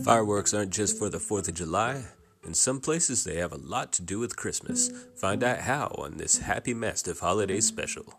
Fireworks aren't just for the 4th of July. In some places, they have a lot to do with Christmas. Find out how on this Happy Mastiff Holiday Special.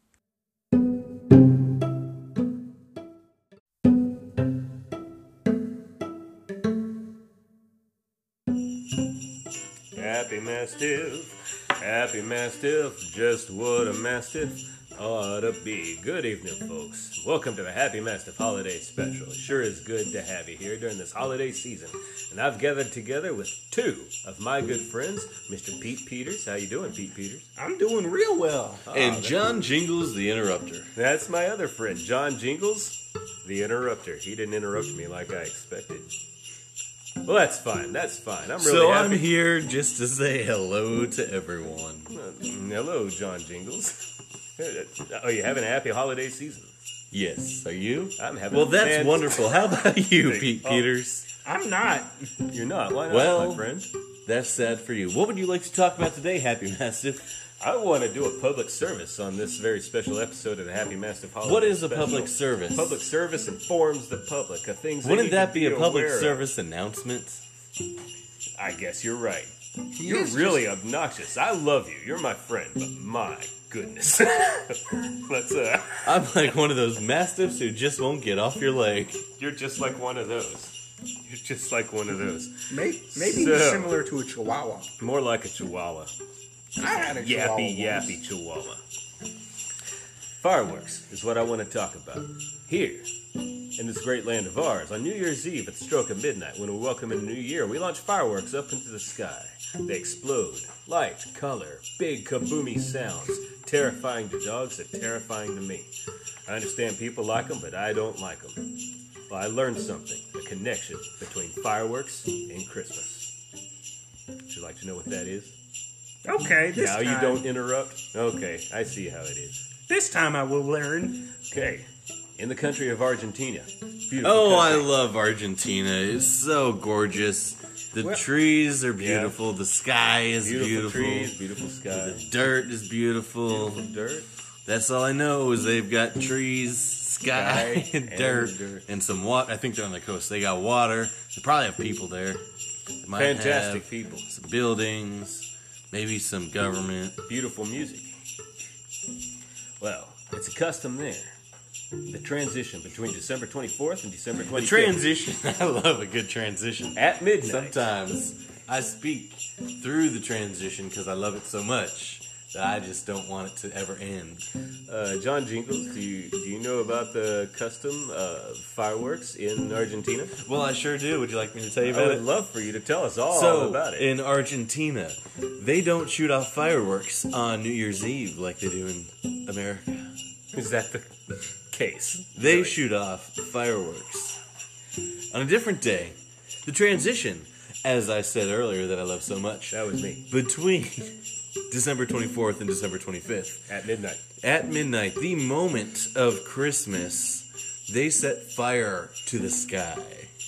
Happy Mastiff, just what a Mastiff ought to be. Good evening, folks. Welcome to the Happy Mastiff Holiday Special. It sure is good to have you here during this holiday season. And I've gathered together with two of my good friends, Mr. Pete Peters. How you doing, Pete Peters? I'm doing real well. And John Jingles, the interrupter. That's my other friend, John Jingles, the interrupter. He didn't interrupt me like I expected. Well, that's fine. That's fine. I'm really happy. I'm here just to say hello to everyone. Hello, John Jingles. Are you having a happy holiday season? Yes. Are you? I'm having. Well, that's wonderful. How about you, Pete Peters? I'm not. You're not. Why not, Well, my friend? That's sad for you. What would you like to talk about today, Happy Mastiff? I want to do a public service on this very special episode of the Happy Mastiff Holiday What is a Special. public service? Public service informs the public of things. Wouldn't that be a public aware of. service announcement? I guess you're right. You're really obnoxious. I love you. You're my friend, but my goodness. Let's. I'm like one of those mastiffs who just won't get off your leg. You're just like one of those. You're just like one of those. Maybe So- similar to a chihuahua. More like a chihuahua. I had a chihuahua Yappy chihuahua. Fireworks is what I want to talk about. Here, in this great land of ours, on New Year's Eve at the stroke of midnight, when we welcome in the new year, we launch fireworks up into the sky. They explode. Light, color, big kaboomy sounds. Terrifying to dogs and terrifying to me. I understand people like them, but I don't like them. Well, I learned something. A connection between fireworks and Christmas. Would you like to know what that is? Okay, this Now time. you don't interrupt? Okay, I see how it is. This time I will learn. Okay, in the country of Argentina. Beautiful Oh, I country. love Argentina. It's so gorgeous. The trees are beautiful. The sky is beautiful. trees, beautiful sky. The dirt is beautiful. Beautiful dirt. That's all I know is they've got trees, sky, and dirt, and some water. I think they're on the coast. They got water. They probably have people there. They might Fantastic have people. some buildings, maybe some government. Beautiful music. Well, it's a custom there. The transition between December 24th and December 25th. The transition. I love a good transition. At midnight. Sometimes I speak through the transition because I love it so much that I just don't want it to ever end. John Jingles, do you know about the custom of fireworks in Argentina? Well, I sure do. Would you like me to tell you I about would it? love for you to tell us all So, about it. in Argentina, they don't shoot off fireworks on New Year's Eve like they do in America. Is that the case? They Really? shoot off fireworks on a different day. The transition, as I said earlier that I love so much, That was me. between December 24th and December 25th. At midnight. At midnight, the moment of Christmas, they set fire to the sky.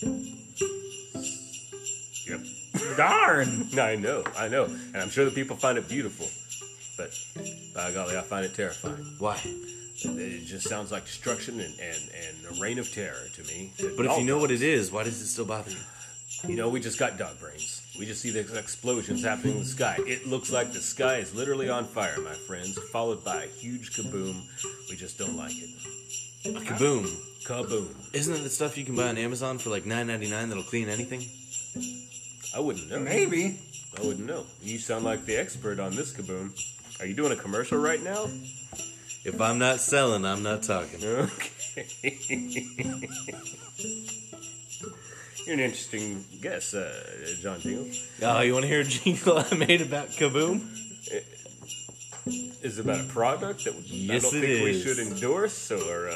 Yep. Darn. I know. And I'm sure the people find it beautiful. But, by golly, I find it terrifying. Why? It just sounds like destruction and a reign of terror to me. But if you know what it is, why does it still bother you? You know, we just got dog brains. We just see these explosions happening in the sky. It looks like the sky is literally on fire, my friends, followed by a huge kaboom. We just don't like it. A kaboom. Kaboom. Isn't that the stuff you can buy on Amazon for like $9.99 that'll clean anything? I wouldn't know. Maybe. I wouldn't know. You sound like the expert on this kaboom. Are you doing a commercial right now? If I'm not selling, I'm not talking. Okay. You're an interesting guess, John Jingle. Oh, you want to hear a jingle I made about kaboom? Is it about a product that I Yes, don't it think we is. should endorse? Or,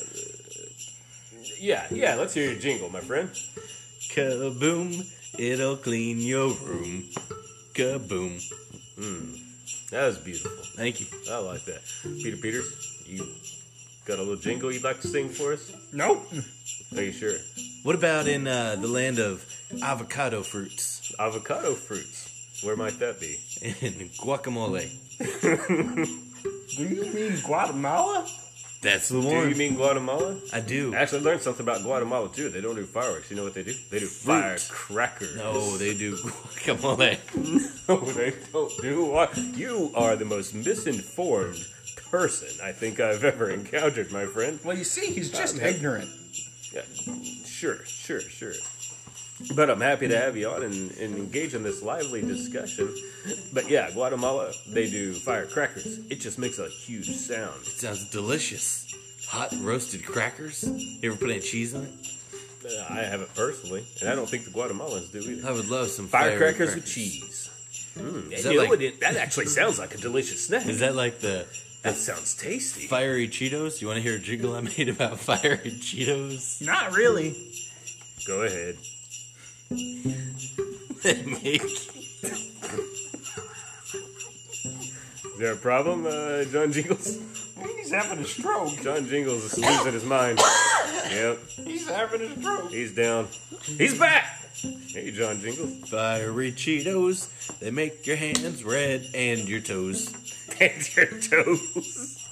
yeah, let's hear your jingle, my friend. Kaboom, it'll clean your room. Kaboom. That was beautiful. Thank you. I like that. Peter Peters, you got a little jingle you'd like to sing for us? Nope. Are you sure? What about in the land of avocado fruits Avocado fruits. Where might that be? and guacamole? Do you mean Guatemala? That's the Do one. you mean Guatemala? I do. I actually learned something about Guatemala too. They don't do fireworks. You know what they do? They do firecrackers. No, they do. Come on, there. No, they don't do what? You are the most misinformed person I think I've ever encountered, my friend. Well, you see, he's just ignorant. Yeah, sure. But I'm happy to have you on and engage in this lively discussion. But yeah, Guatemala, they do firecrackers. It just makes a huge sound. It sounds delicious. Hot roasted crackers. You ever put any cheese on it? I haven't personally, and I don't think the Guatemalans do either. I would love some Firecrackers with cheese. Is You that know, like- that actually sounds like a delicious snack. Is that like the That sounds tasty. fiery Cheetos? You want to hear a jiggle I made about fiery Cheetos? Not really. Go ahead. They make Is there a problem, John Jingles? He's having a stroke. John Jingles is losing his mind. Yep, He's having a stroke. he's down. He's back! Hey, John Jingles. fiery Cheetos. They make your hands red and your toes. And your toes.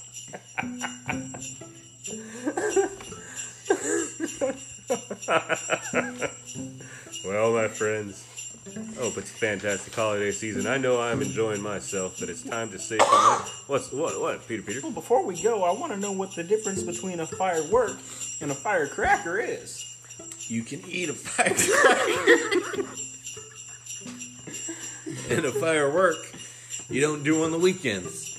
Well, my friends, I hope it's a fantastic holiday season. I know I'm enjoying myself, but it's time to say goodnight. What, Peter? Well, before we go, I want to know what the difference between a firework and a firecracker is. You can eat a firecracker and a firework. You don't do on the weekends.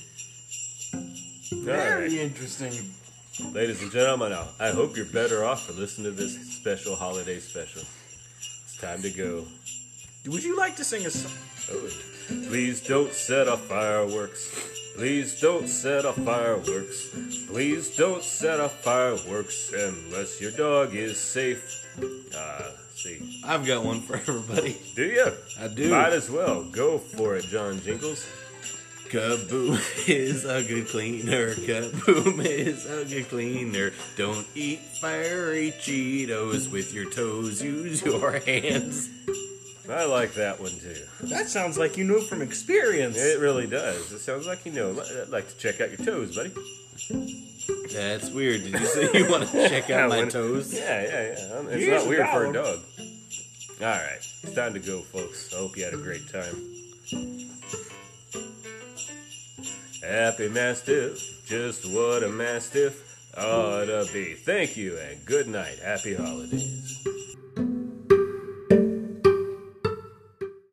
Very Alright, interesting. ladies and gentlemen, I hope you're better off for listening to this special holiday special. It's time to go. Would you like to sing a song? Oh, please don't set off fireworks. Please don't set off fireworks. Please don't set off fireworks unless your dog is safe. See. I've got one for everybody. Do you? I do. Might as well. Go for it, John Jingles. Kaboom is a good cleaner. Kaboom is a good cleaner. Don't eat fiery Cheetos with your toes. Use your hands. I like that one too. That sounds like you know from experience. It really does. It sounds like you know. I'd like to check out your toes, buddy. That's weird. Did you say you want to check out my toes? Yeah. It's Here's not a weird for a dog. dog. All right, it's time to go, folks. I hope you had a great time. Happy Mastiff, just what a Mastiff ought to be. Thank you and good night. Happy holidays.